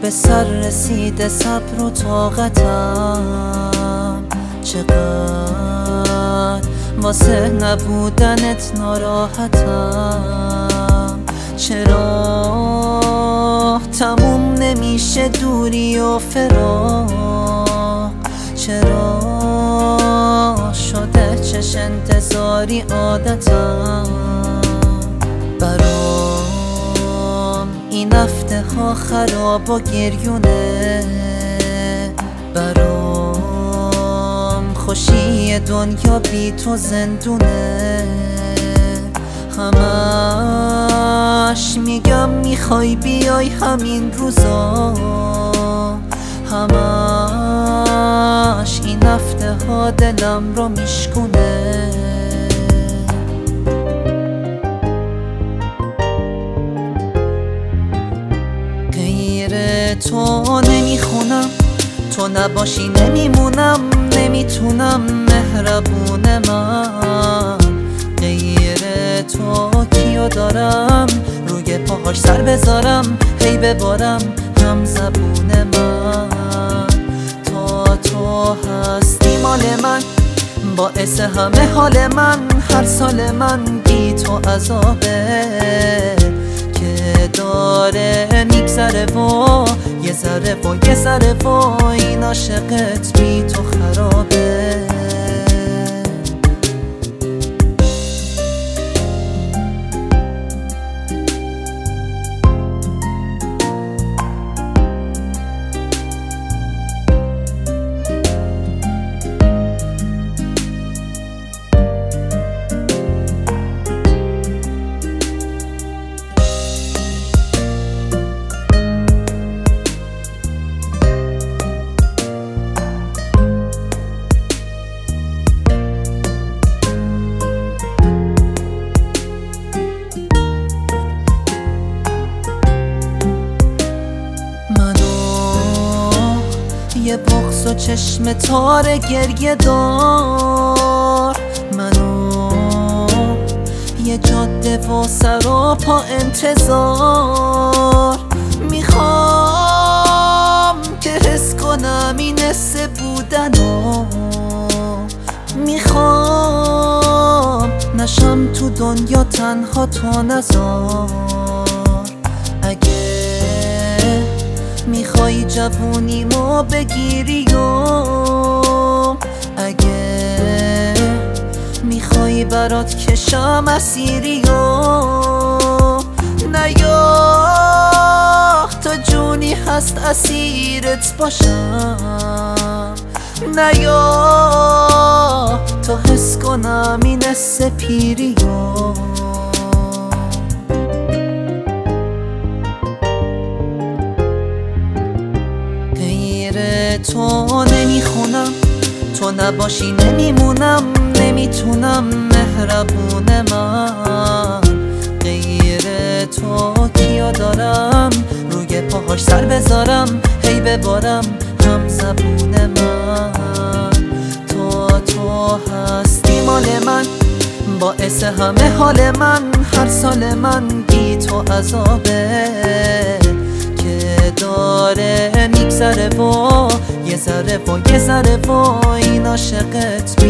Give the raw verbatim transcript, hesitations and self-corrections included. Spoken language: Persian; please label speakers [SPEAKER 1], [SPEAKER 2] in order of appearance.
[SPEAKER 1] به سر رسیده صبر و طاقتم، چقدر واسه نبودنت ناراحتم. چرا تموم نمیشه دوری و فراق؟ چرا شده چش انتظاری عادتم؟ برام این هفته ها خراب و گریونه، برام خوشی دنیا بی تو زندونه. همش میگم میخوای بیای همین روزا، همش این هفته ها دلم رو میشکونه. غیر تو نمیخونم، تو نباشی نمیمونم، نمیتونم مهربون من. غیر تو کیو دارم روی پاهاش سر بذارم، هی ببارم هم زبون من. تا تو هستی مال من، باعث همه حال من. هر سال من بی تو عذابه که داره میگذره و یه ذره و یه ذره و این عاشقت بی تو خرابه. یه بغض و چشم تار گریه دار، منو یه جاده و سر و پا انتظار. میخوام که حس کنم این حس بودنو، میخوام نشم تو دنیا تنها، تو نزار. اگه میخوای جوونیمو بگیری و اگه میخوای برات کشم اسیری و نیا تا جونی هست اسیرت باشم. نیا تا حس کنم این حس پیری و تو نمیخونم، تو نباشی نمیمونم، نمیتونم مهربون من. غیر تو کیو دارم روی پاهاش سر بذارم، هی ببارم هم زبون من. تو تو هستی مال من، باعث همه حال من. هر سال من بی تو عذابه که داره میگذره و یه ذره و یه ذره و این عاشقت